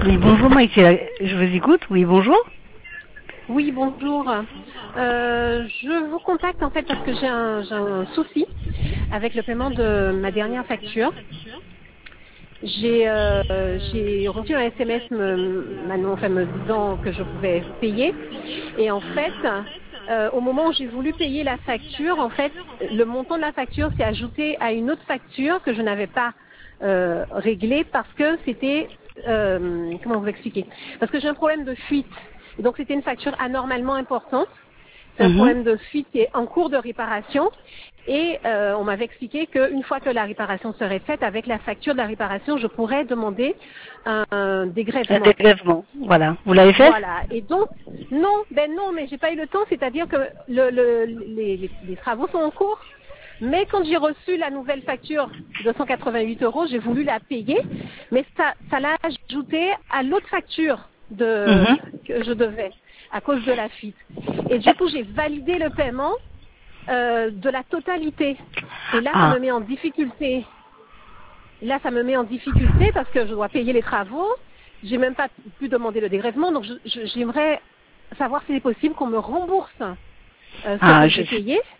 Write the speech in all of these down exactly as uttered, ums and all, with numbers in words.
Oui, bonjour Mike, je vous écoute. Oui, bonjour. Oui, bonjour. Euh, je vous contacte en fait parce que j'ai un, j'ai un souci avec le paiement de ma dernière facture. J'ai euh, j'ai reçu un S M S me, m'annon- enfin, me disant que je pouvais payer. Et en fait, euh, au moment où j'ai voulu payer la facture, en fait, le montant de la facture s'est ajouté à une autre facture que je n'avais pas euh, réglée parce que c'était... euh, comment vous expliquer? Parce que j'ai un problème de fuite. Et donc c'était une facture anormalement importante. C'est un Mhm. problème de fuite qui est en cours de réparation. Et euh, on m'avait expliqué qu'une fois que la réparation serait faite, avec la facture de la réparation, je pourrais demander un, un Un dégrèvement. dégrèvement, voilà. Vous l'avez fait? Voilà. Et donc, non, ben non, mais j'ai pas eu le temps. C'est-à-dire que le, le- les, les- les travaux sont en cours. Mais quand j'ai reçu la nouvelle facture de cent quatre-vingt-huit euros, j'ai voulu la payer, mais ça, ça l'a ajouté à l'autre facture de, Mhm. que je devais à cause de la fuite. Et du coup, j'ai validé le paiement euh, de la totalité. Et là, ça Ah, me met en difficulté. Là, ça me met en difficulté parce que je dois payer les travaux. J'ai même pas pu demander le dégrèvement. Donc, je- je- j'aimerais savoir si c'est possible qu'on me rembourse euh, ce ah, que je j'ai suis. payé.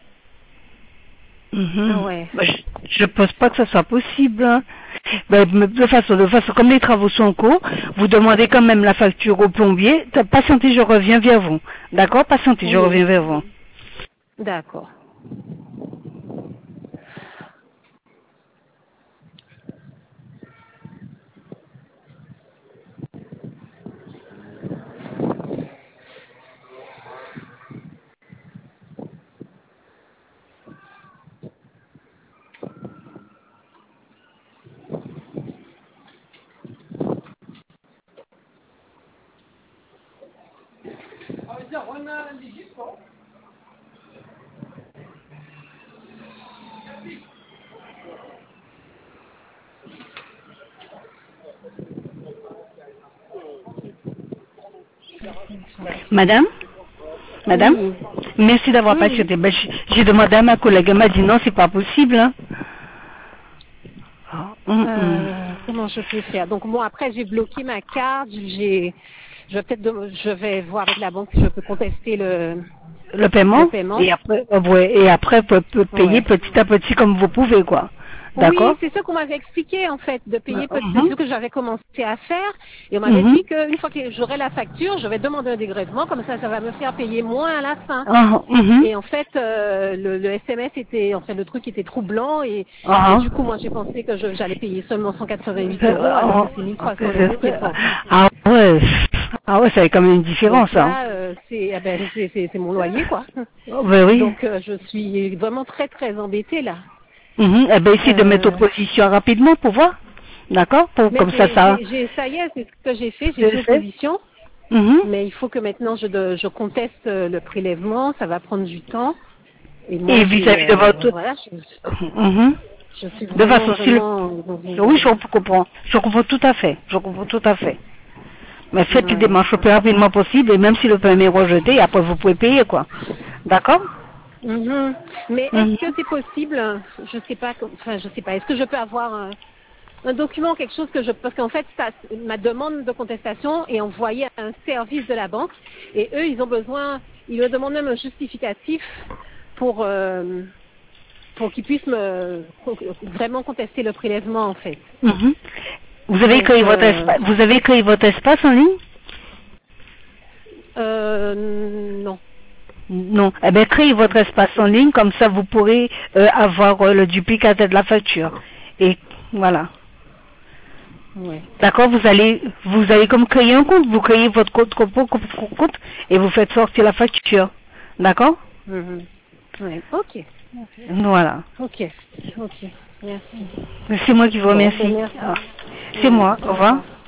Ah Mhm. ouais. Bah, je ne pense pas que ce soit possible. hein. Bah, mais de façon, de façon, comme les travaux sont en cours, vous demandez quand même la facture au plombier. T'as- Patientez, je reviens vers vous. D'accord? Patientez, je Oui. reviens vers vous. D'accord. Madame? Madame? Oui. Merci d'avoir Oui, oui. patienté. Ben, j- j'ai demandé à ma collègue, elle m'a dit non, c'est pas possible. hein. Ah, hum, hum. Euh, comment je peux faire? Donc moi après j'ai bloqué ma carte, j'ai je vais peut-être de- je vais voir avec la banque si je peux contester le Le le paiement, paiement. et après, euh, ouais, et après, peut, peut payer Ouais. petit à petit comme vous pouvez, quoi. Oui, D'accord? c'est ce qu'on m'avait expliqué en fait, de payer petit, c'est Mhm. ce que j'avais commencé à faire. Et on m'avait Mhm. dit qu'une fois que j'aurai la facture, je vais demander un dégrèvement, comme ça ça va me faire payer moins à la fin. Ah, mhm. Et en fait, euh, le, le S M S était, enfin le truc était troublant et, et Ah, du coup moi j'ai pensé que je- j'allais payer seulement cent quatre-vingt-huit euh, euros alors que ah, c'est mille trois cents euros qui est euh, sorti. ah ouais, ah ouais, ça fait quand même une différence, Donc hein. là, euh, c'est ah ben, c'est c'est- c'est mon loyer quoi. Oh, ben oui. Donc euh, je suis vraiment très très embêtée là. Mhm. Eh ben, essayez de mettre Euh, opposition rapidement pour voir. D'accord? Pour, mais comme ça, j'ai, ça, j'ai, j'ai- ça y est, c'est ce que j'ai fait, j'ai c'est fait fait. opposition, Mhm. mais il faut que maintenant je, de- je conteste euh, le prélèvement, ça va prendre du temps. Et moi Et j'ai, vis-à-vis de euh, votre, voilà, je, mhm. je suis De vraiment façon, si le, vraiment dans oui, une, je comprends. Je comprends tout à fait. Je comprends tout à fait. Mais faites les ouais. démarches le plus rapidement possible et même si le paiement est rejeté, après vous pouvez payer quoi. D'accord? Mhm. Mais Mhm. est-ce que c'est possible, je sais pas, com- enfin je sais pas, est-ce que je peux avoir un, un document, quelque chose que je, parce qu'en fait ça, ma demande de contestation est envoyée à un service de la banque et eux ils ont besoin, ils me demandent même un justificatif pour euh, pour qu'ils puissent me vraiment contester le prélèvement en fait. Mhm. Vous avez Donc créé votre euh, espace, vous avez créé votre espace en ligne? euh, non. Non. Eh bien, créez votre espace en ligne, comme ça vous pourrez euh, avoir euh, le duplicata de la facture. Et voilà. Ouais. D'accord? Vous allez, vous allez comme créer un compte, vous créez votre compte, compte, compte, compte et vous faites sortir la facture. D'accord? Mhm. Ouais. Ok. Voilà. Ok. Ok. Merci. C'est moi qui vous Bon, ben remercie. merci. Ah. C'est Ouais. moi. Au Au revoir. revoir.